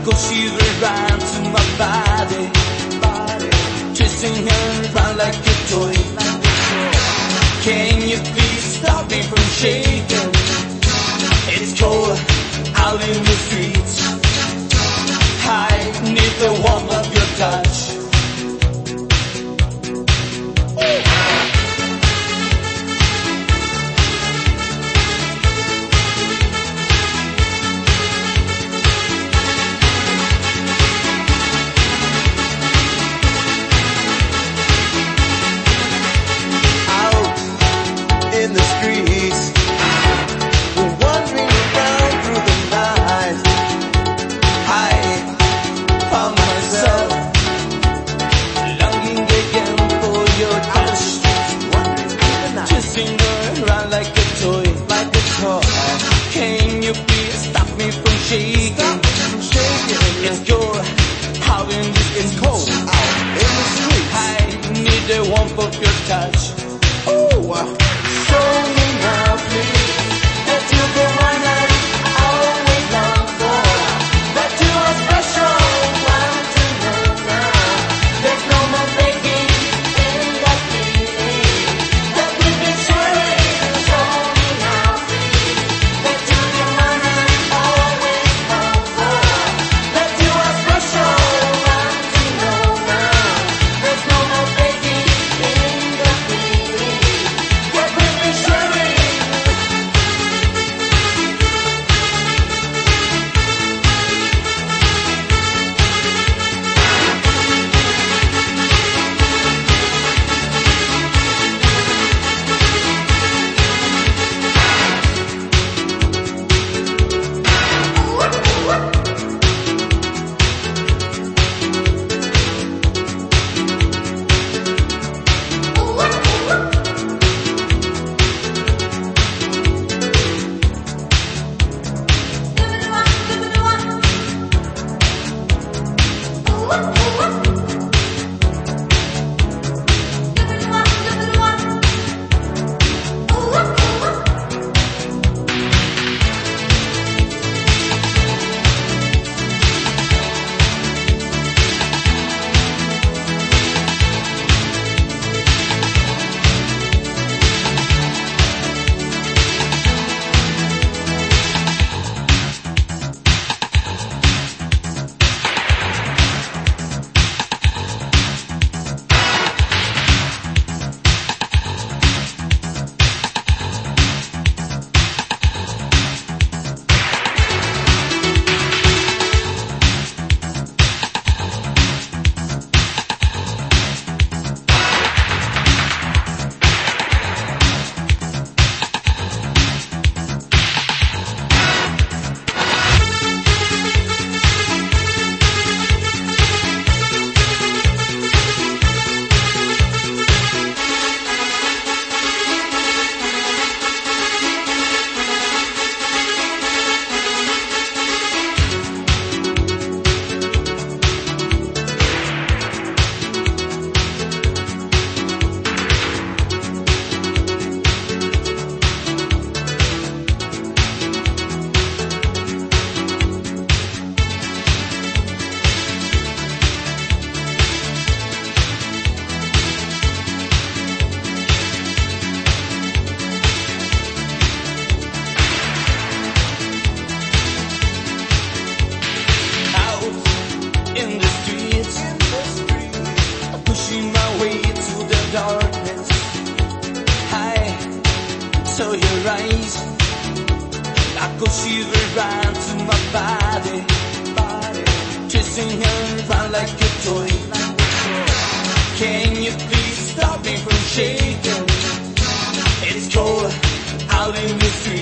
Cause she's around to my body, twisting her around like a toy. Can you please stop me from shaking? It's cold out in the streets. I need the warmth of your touch. In the streets, we're wandering around through the night. I found myself longing again for your touch, twisting around like a toy, Can you please stop me from shaking? It's cold out in the streets. I need the warmth of your touch. Oh. Show me now, please, that you're the one I always long for, that you are special, want to know now. There's no more faking in that feeling that we've been sharing. Show me now, please, that you're the one I always long for, that you are special, want to know now. There's no more faking in that feeling. In the streets, pushing my way to the darkness. I saw your eyes, like a shiver ran to my body, twisting her around like a toy. Can you please stop me from shaking? It's cold out in the streets.